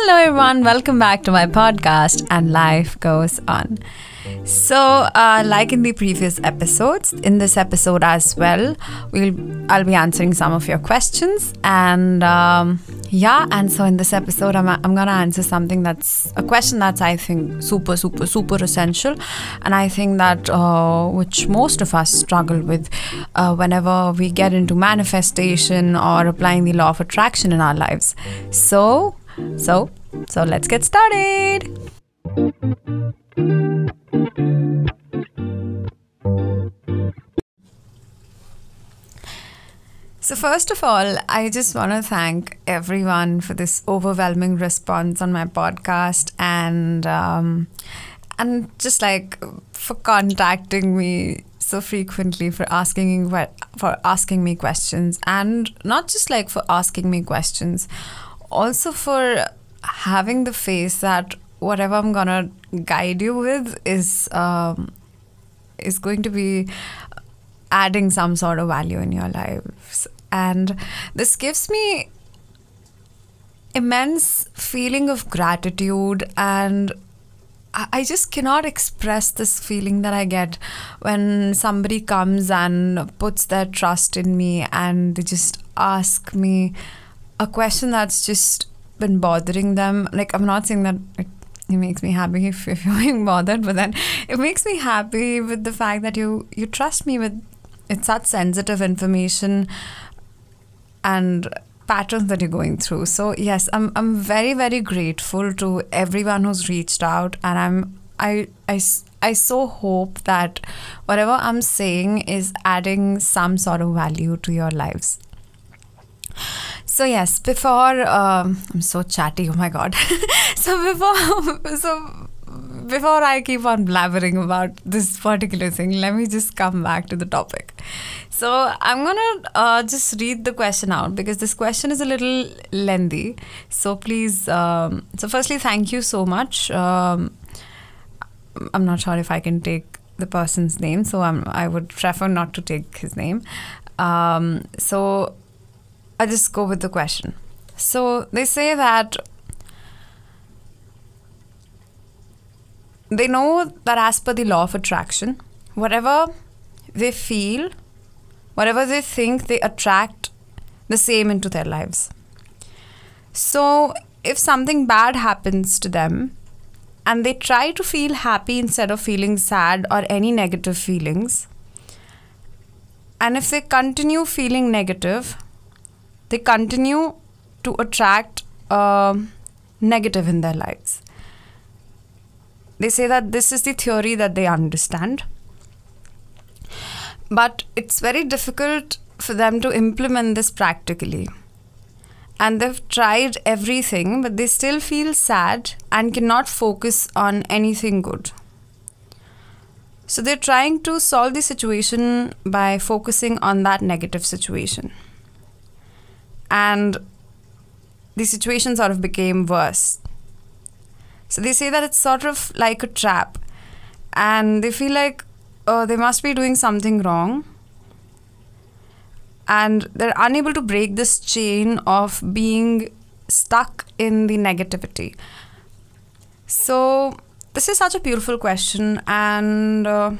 Hello, everyone. Welcome back to my podcast, and life goes on. So, like in the previous episodes, in this episode as well, I'll be answering some of your questions, and so in this episode, I'm gonna answer something that's a question that's I think super essential, and I think that which most of us struggle with whenever we get into manifestation or applying the law of attraction in our lives. So let's get started. So first of all, I just want to thank everyone for this overwhelming response on my podcast and just like for contacting me so frequently, for asking me questions, and not just like for asking me questions, also for having the faith that whatever I'm gonna guide you with is going to be adding some sort of value in your lives. And this gives me immense feeling of gratitude, and I just cannot express this feeling that I get when somebody comes and puts their trust in me and they just ask me a question that's just been bothering them. Like, I'm not saying that it makes me happy if you're being bothered, but then it makes me happy with the fact that you trust me with it's such sensitive information and patterns that you're going through. So yes, I'm very, very grateful to everyone who's reached out, and I so hope that whatever I'm saying is adding some sort of value to your lives. So yes, before I'm so chatty, oh my god. Before I keep on blabbering about this particular thing, let me just come back to the topic. So I'm gonna just read the question out because this question is a little lengthy. So please, so firstly, thank you so much. I'm not sure if I can take the person's name, so I would prefer not to take his name. So I'll just go with the question. So they say that they know that as per the law of attraction, whatever they feel, whatever they think, they attract the same into their lives. So if something bad happens to them and they try to feel happy instead of feeling sad or any negative feelings, and if they continue feeling negative, they continue to attract negative in their lives. They say that this is the theory that they understand, but it's very difficult for them to implement this practically. And they've tried everything, but they still feel sad and cannot focus on anything good. So they're trying to solve the situation by focusing on that negative situation. And the situation sort of became worse. So they say that it's sort of like a trap, and they feel like they must be doing something wrong, and they're unable to break this chain of being stuck in the negativity. So this is such a beautiful question, and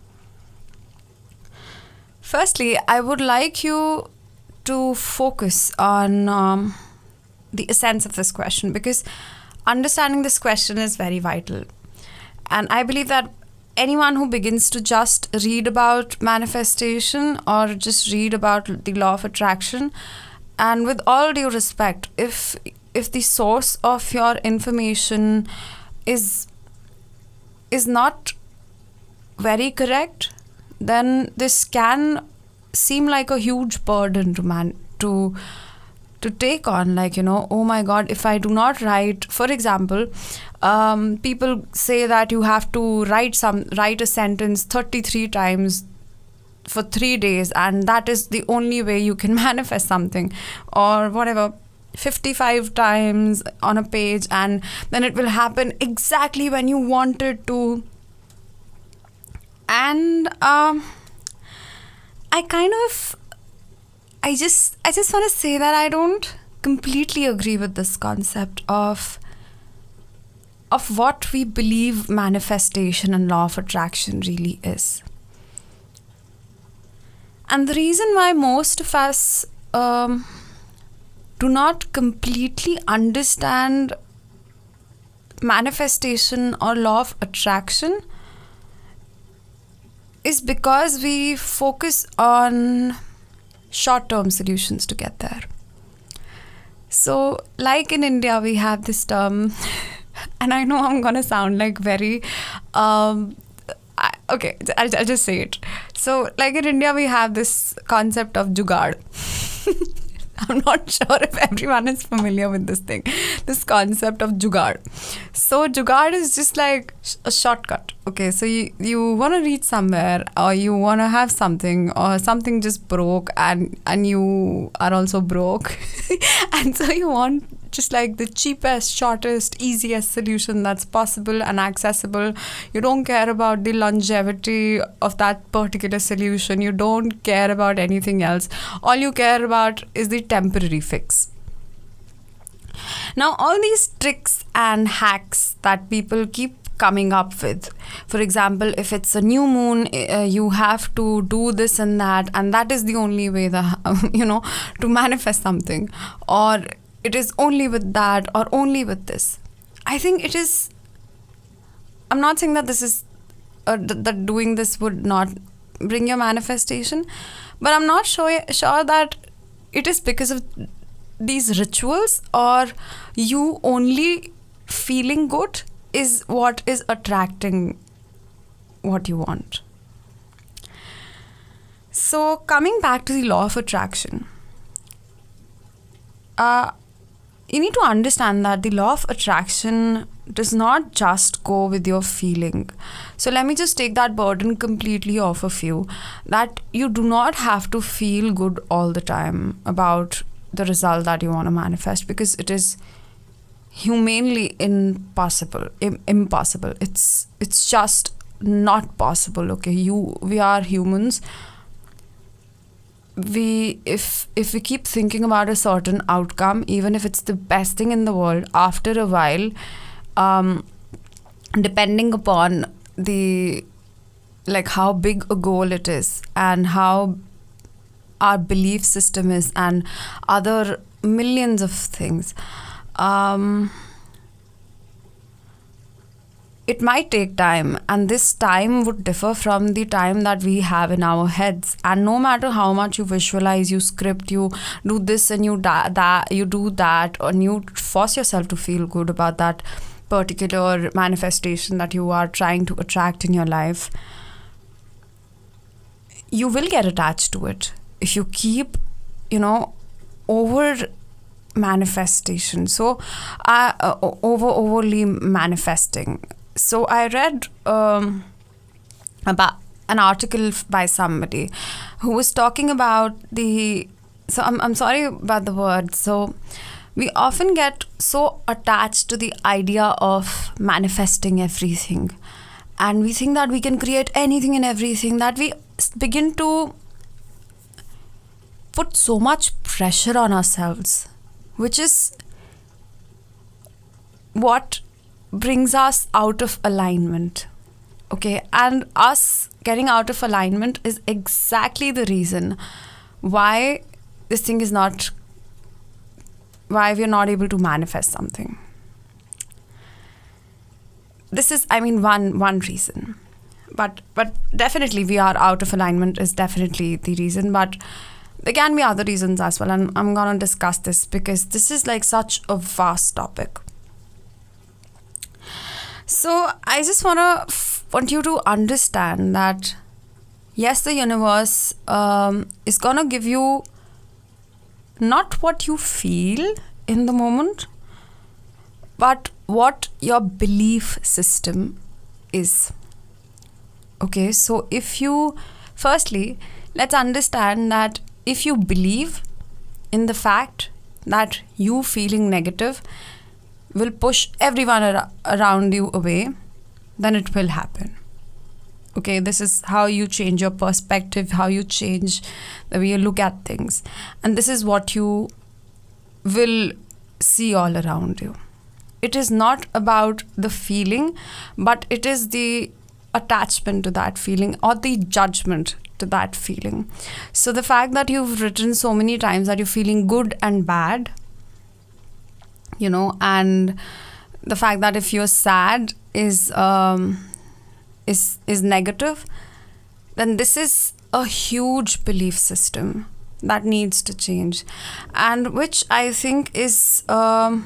firstly, I would like you to focus on the essence of this question, because understanding this question is very vital. And I believe that anyone who begins to just read about manifestation or just read about the law of attraction, and with all due respect, if the source of your information is not very correct, then this can seem like a huge burden to take on. Like, oh my god, if I do not write, for example, people say that you have to write a sentence 33 times for 3 days, and that is the only way you can manifest something, or whatever, 55 times on a page, and then it will happen exactly when you want it to. And I just want to say that I don't completely agree with this concept of of what we believe manifestation and law of attraction really is. And the reason why most of us do not completely understand manifestation or law of attraction is because we focus on short-term solutions to get there. So, like in India, we have this term, and I know I'm gonna sound like very, okay, I'll just say it. So, like in India, we have this concept of jugaad. I'm not sure if everyone is familiar with this thing, this concept of jugaad. So jugaad is just like a shortcut. Okay, so you want to reach somewhere, or you want to have something, or something just broke, and you are also broke. And so you want just like the cheapest, shortest, easiest solution that's possible and accessible. You don't care about the longevity of that particular solution. You don't care about anything else. All you care about is the temporary fix. Now, all these tricks and hacks that people keep coming up with, for example, if it's a new moon, you have to do this and that is the only way that, to manifest something, or it is only with that, or only with this. I think it is, I'm not saying that this is, that doing this would not bring your manifestation, but I'm not sure that it is because of these rituals, or you only feeling good is what is attracting what you want. So coming back to the law of attraction, you need to understand that the law of attraction does not just go with your feeling. So let me just take that burden completely off of you, that you do not have to feel good all the time about the result that you want to manifest, because it is humanly impossible. It's just not possible. Okay, we are humans. If we keep thinking about a certain outcome, even if it's the best thing in the world, after a while, depending upon the how big a goal it is, and how our belief system is, and other millions of things, it might take time, and this time would differ from the time that we have in our heads. And no matter how much you visualize, you script, you do this and you do that, and you force yourself to feel good about that particular manifestation that you are trying to attract in your life, you will get attached to it if you keep, over manifestation. So overly manifesting. So I read about an article by somebody who was talking about so I'm sorry about the word. So we often get so attached to the idea of manifesting everything, and we think that we can create anything and everything, that we begin to put so much pressure on ourselves, which is what brings us out of alignment. Okay, and us getting out of alignment is exactly the reason why this thing is not, why we're not able to manifest something. This is, one reason, but definitely we are out of alignment is definitely the reason, but there can be other reasons as well, and I'm gonna discuss this because this is such a vast topic. So I just want you to understand that yes, the universe is gonna give you not what you feel in the moment, but what your belief system is. Okay, so firstly, let's understand that if you believe in the fact that you feeling negative will push everyone around you away, then it will happen. Okay, this is how you change your perspective, how you change the way you look at things. And this is what you will see all around you. it is not about the feeling, but it is the attachment to that feeling or the judgment to that feeling. So the fact that you've written so many times that you're feeling good and bad, and the fact that if you're sad is negative, then this is a huge belief system that needs to change, and which I think is a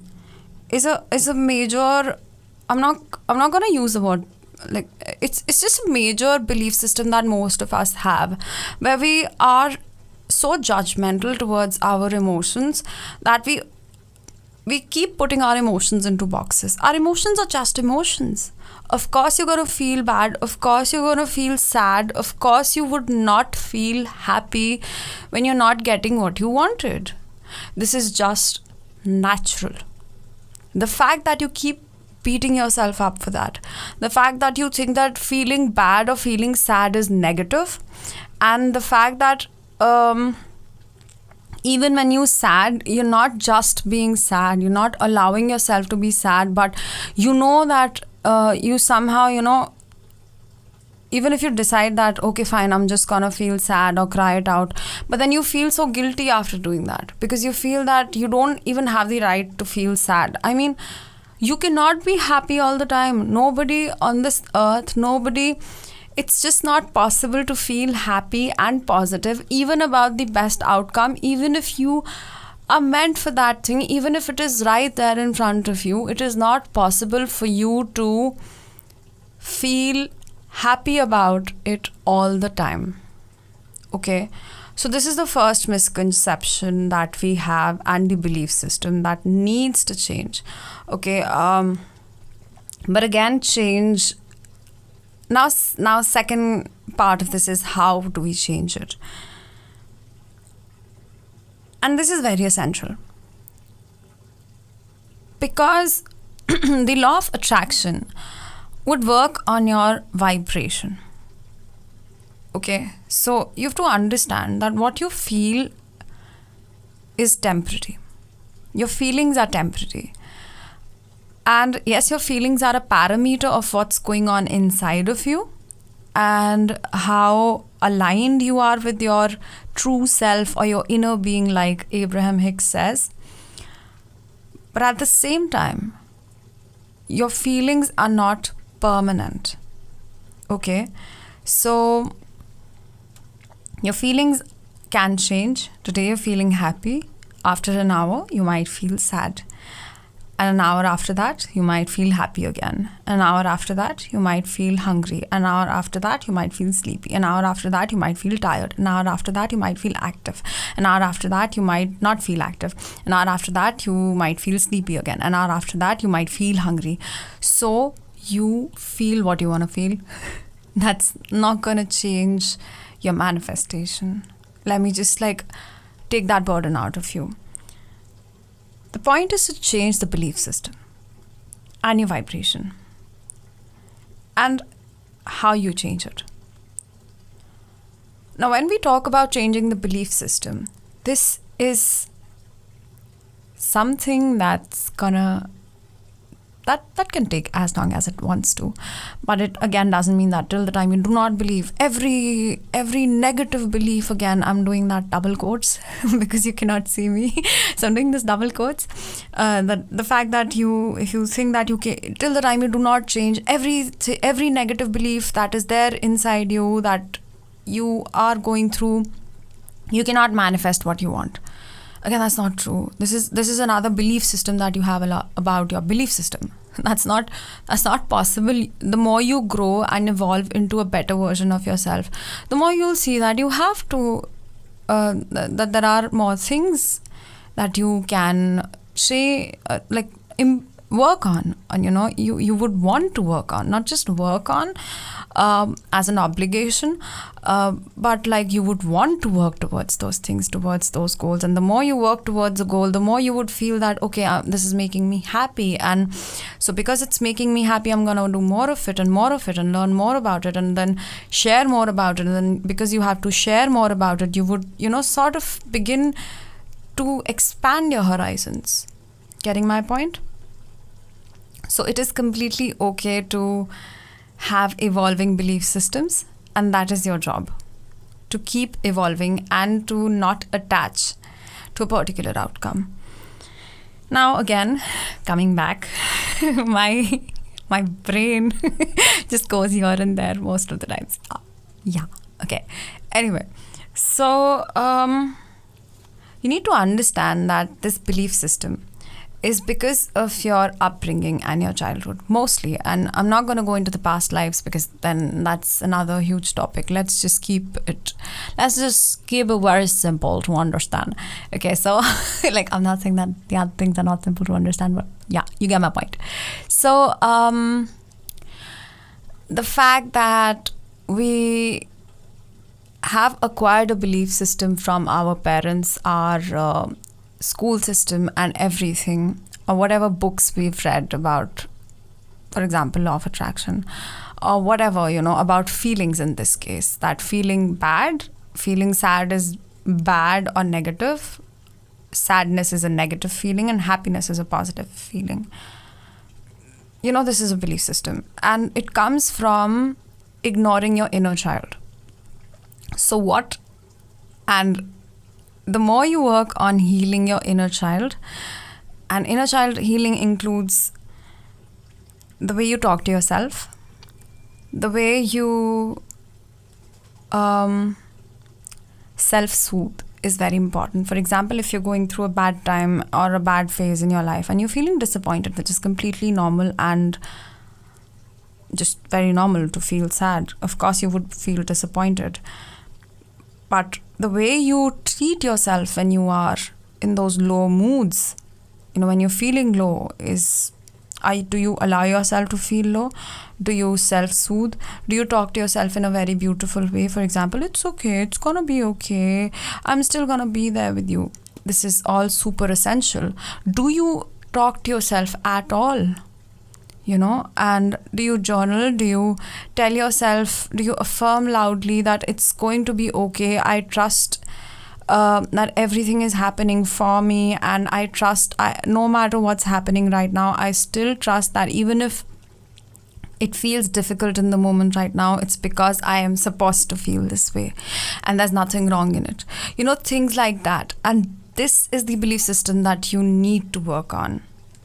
major. I'm not gonna use the word, like, it's just a major belief system that most of us have, where we are so judgmental towards our emotions that we keep putting our emotions into boxes. Our emotions are just emotions. Of course you're going to feel bad. Of course you're going to feel sad. Of course you would not feel happy when you're not getting what you wanted. This is just natural. The fact that you keep beating yourself up for that, the fact that you think that feeling bad or feeling sad is negative, and the fact that even when you're sad, you're not just being sad, you're not allowing yourself to be sad, but you know that you somehow, even if you decide that, okay, fine, I'm just gonna feel sad or cry it out, but then you feel so guilty after doing that because you feel that you don't even have the right to feel sad. I mean, you cannot be happy all the time. Nobody on this earth, it's just not possible to feel happy and positive, even about the best outcome, even if you are meant for that thing, even if it is right there in front of you. It is not possible for you to feel happy about it all the time. Okay? So this is the first misconception that we have and the belief system that needs to change. Okay? But again, change... Now, second part of this is how do we change it? And this is very essential. Because the law of attraction would work on your vibration. Okay? So you have to understand that what you feel is temporary. Your feelings are temporary. And yes, your feelings are a parameter of what's going on inside of you and how aligned you are with your true self or your inner being, like Abraham Hicks says. But at the same time, your feelings are not permanent. Okay? So, your feelings can change. Today you're feeling happy. After an hour, you might feel sad. And an hour after that, you might feel happy again. An hour after that, you might feel hungry. An hour after that, you might feel sleepy. An hour after that, you might feel tired. An hour after that, you might feel active. An hour after that, you might not feel active. An hour after that, you might feel sleepy again. An hour after that, you might feel hungry. So you feel what you want to feel. That's not going to change your manifestation. Let me just take that burden out of you. The point is to change the belief system and your vibration and how you change it. Now, when we talk about changing the belief system, this is something that's that can take as long as it wants to. But it again doesn't mean that till the time you do not believe every negative belief, again, I'm doing that double quotes because you cannot see me. So I'm doing this double quotes. The fact that if you think that you can, till the time you do not change every negative belief that is there inside you, that you are going through, you cannot manifest what you want. Again, that's not true. This is another belief system that you have about your belief system. That's not possible. The more you grow and evolve into a better version of yourself, the more you'll see that you have to that there are more things that you can say work on, and you would want to work on, not just work on as an obligation, but you would want to work towards those things, towards those goals. And the more you work towards a goal, the more you would feel that, okay, this is making me happy, and so because it's making me happy, I'm gonna do more of it and learn more about it, and then share more about it. And then because you have to share more about it, you would sort of begin to expand your horizons. Getting my point? So it is completely okay to have evolving belief systems, and that is your job, to keep evolving and to not attach to a particular outcome. Now again, coming back, my brain just goes here and there most of the times. Yeah, okay. Anyway, so you need to understand that this belief system is because of your upbringing and your childhood mostly. And I'm not going to go into the past lives because then that's another huge topic. Let's just keep it very simple to understand. Okay, so like, I'm not saying that the other things are not simple to understand, but yeah, you get my point. So the fact that we have acquired a belief system from our parents, our school system and everything, or whatever books we've read about, for example, law of attraction, or whatever, about feelings in this case, that feeling sad is bad or negative, sadness is a negative feeling and happiness is a positive feeling. This is a belief system, and it comes from ignoring your inner child. So what? And the more you work on healing your inner child, and inner child healing includes the way you talk to yourself, the way you self-soothe is very important. For example, if you're going through a bad time or a bad phase in your life and you're feeling disappointed, which is completely normal and just very normal to feel sad. Of course, you would feel disappointed. But the way you treat yourself when you are in those low moods, when you're feeling low, do you allow yourself to feel low? Do you self-soothe? Do you talk to yourself in a very beautiful way? For example, it's okay, it's gonna be okay, I'm still gonna be there with you. This is all super essential. Do you talk to yourself at all? And do you journal? Do you tell yourself, do you affirm loudly that it's going to be okay? I trust that everything is happening for me, and I trust, no matter what's happening right now, I still trust that even if it feels difficult in the moment right now, it's because I am supposed to feel this way and there's nothing wrong in it. Things like that. And this is the belief system that you need to work on.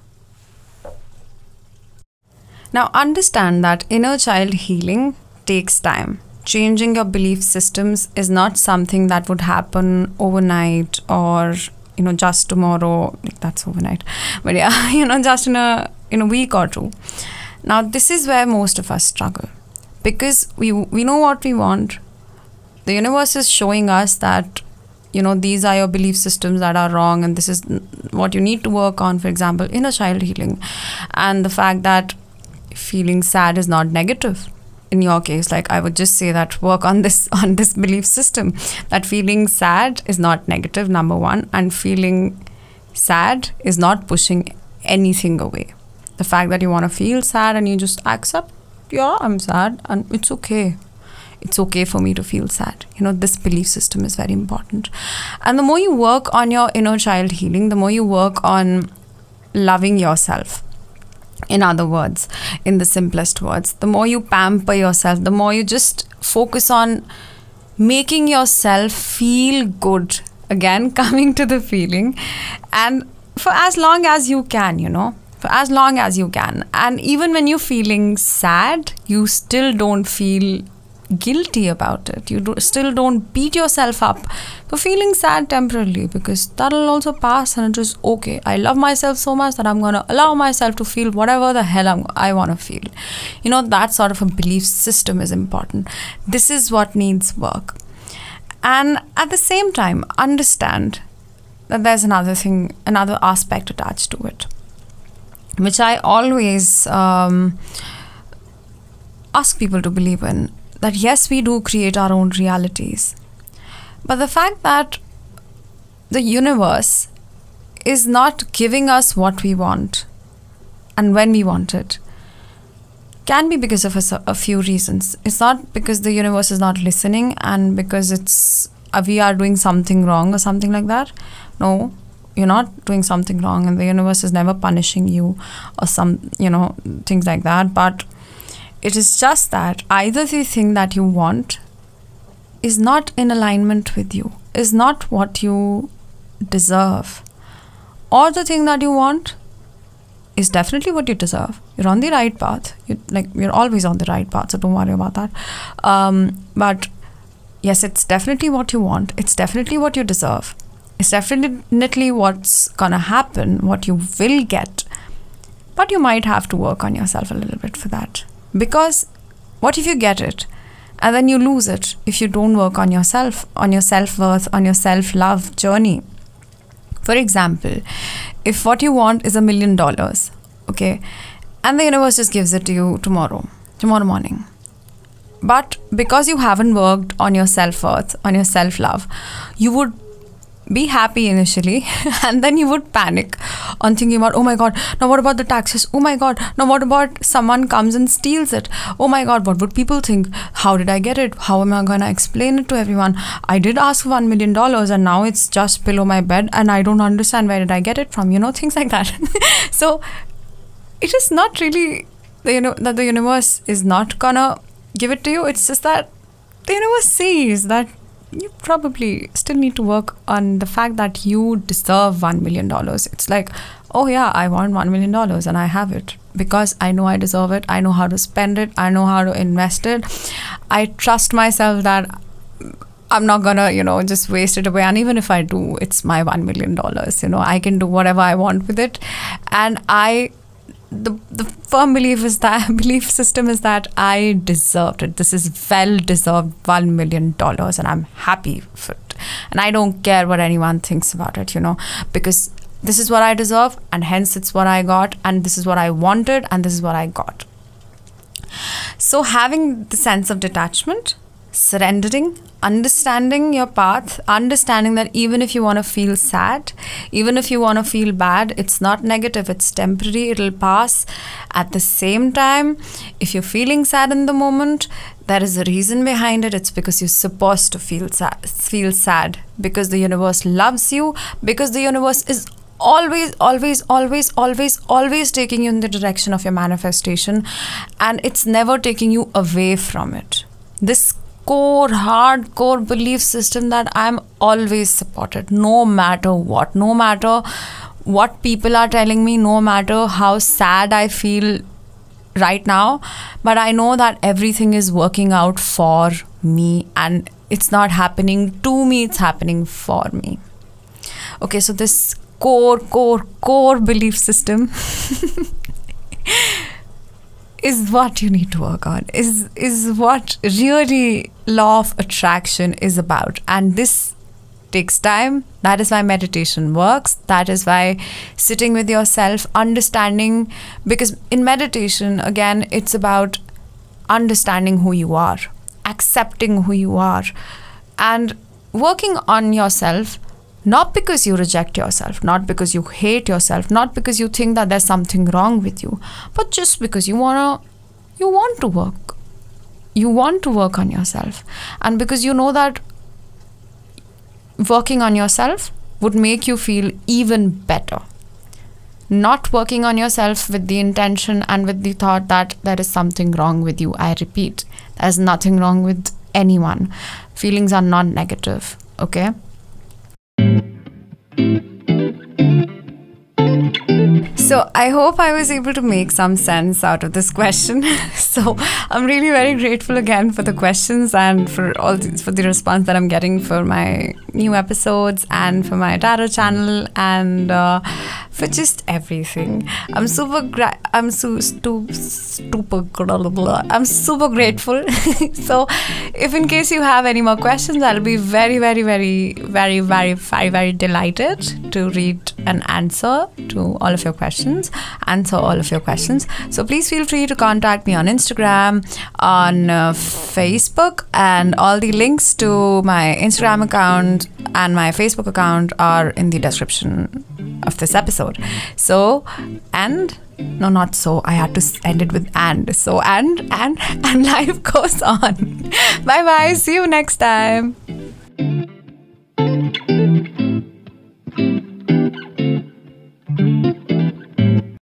Now, understand that inner child healing takes time. Changing your belief systems is not something that would happen overnight or, just tomorrow. Like, that's overnight. But yeah, just in a week or two. Now, this is where most of us struggle, because we know what we want. The universe is showing us that, these are your belief systems that are wrong, and this is what you need to work on. For example, inner child healing, and the fact that feeling sad is not negative. In your case, like, I would just say that work on this belief system, that feeling sad is not negative, number one, and feeling sad is not pushing anything away. The fact that you want to feel sad and you just accept, yeah, I'm sad and it's okay. It's okay for me to feel sad. This belief system is very important. And the more you work on your inner child healing, the more you work on loving yourself. In other words, in the simplest words, the more you pamper yourself, the more you just focus on making yourself feel good. Again, coming to the feeling. And for as long as you can, for as long as you can. And even when you're feeling sad, you still don't feel guilty about it. You still don't beat yourself up for feeling sad temporarily, because that'll also pass and it is okay. I love myself so much that I'm going to allow myself to feel whatever the hell I want to feel. That sort of a belief system is important. This is what needs work. And at the same time, understand that there's another aspect attached to it, which I always ask people to believe in. That yes, we do create our own realities. But the fact that the universe is not giving us what we want and when we want it can be because of a few reasons. It's not because the universe is not listening and because we are doing something wrong or something like that. No, you're not doing something wrong, and the universe is never punishing you or things like that. But it is just that either the thing that you want is not in alignment with you, is not what you deserve, or the thing that you want is definitely what you deserve. You're on the right path. You're always on the right path, so don't worry about that. But yes, it's definitely what you want. It's definitely what you deserve. It's definitely what's gonna happen, what you will get. But you might have to work on yourself a little bit for that. Because what if you get it and then you lose it if you don't work on yourself, on your self-worth, on your self-love journey? For example, if what you want is $1 million, okay, and the universe just gives it to you tomorrow morning. But because you haven't worked on your self-worth, on your self-love, you would be happy initially and then you would panic on thinking about, oh my God, now what about the taxes? Oh my God, now what about someone comes and steals it? Oh my God, what would people think? How did I get it? How am I going to explain it to everyone? I did ask for $1 million and now it's just below my bed and I don't understand where did I get it from, things like that. So it is not really that the universe is not gonna give it to you. It's just that the universe sees that you probably still need to work on the fact that you deserve $1 million. It's like, oh yeah, I want $1 million and I have it because I know I deserve it. I know how to spend it. I know how to invest it. I trust myself that I'm not gonna, just waste it away. And even if I do, it's my $1 million. I can do whatever I want with it. And the firm belief system is that I deserved it. This is well-deserved $1 million and I'm happy for it. And I don't care what anyone thinks about it, because this is what I deserve and hence it's what I got and this is what I wanted and this is what I got. So having the sense of detachment, surrendering, understanding your path, understanding that even if you want to feel sad, even if you want to feel bad, it's not negative, it's temporary, it'll pass. At the same time, if you're feeling sad in the moment, there is a reason behind it. It's because you're supposed to feel sad because the universe loves you, because the universe is always taking you in the direction of your manifestation, and it's never taking you away from it. This hardcore belief system that I'm always supported, no matter what people are telling me, no matter how sad I feel right now, but I know that everything is working out for me and it's not happening to me, it's happening for me. Okay, so this core belief system is what you need to work on, is what really law of attraction is about. And this takes time. That is why meditation works. That is why sitting with yourself, understanding, because in meditation, again, it's about understanding who you are, accepting who you are, and working on yourself. Not because you reject yourself, not because you hate yourself, not because you think that there's something wrong with you, but just because you want to work. You want to work on yourself. And because you know that working on yourself would make you feel even better. Not working on yourself with the intention and with the thought that there is something wrong with you. I repeat, there's nothing wrong with anyone. Feelings are not negative, okay? So I hope I was able to make some sense out of this question. So I'm really very grateful again for the questions and for for the response that I'm getting for my new episodes and for my tarot channel and for just everything. I'm super grateful. So if in case you have any more questions, I'll be very delighted to read and answer all of your questions. So please feel free to contact me on Instagram, on Facebook, and all the links to my Instagram account and my Facebook account are in the description of this episode. So, and no, not so. I had to end it with and. So, and life goes on. Bye bye. See you next time.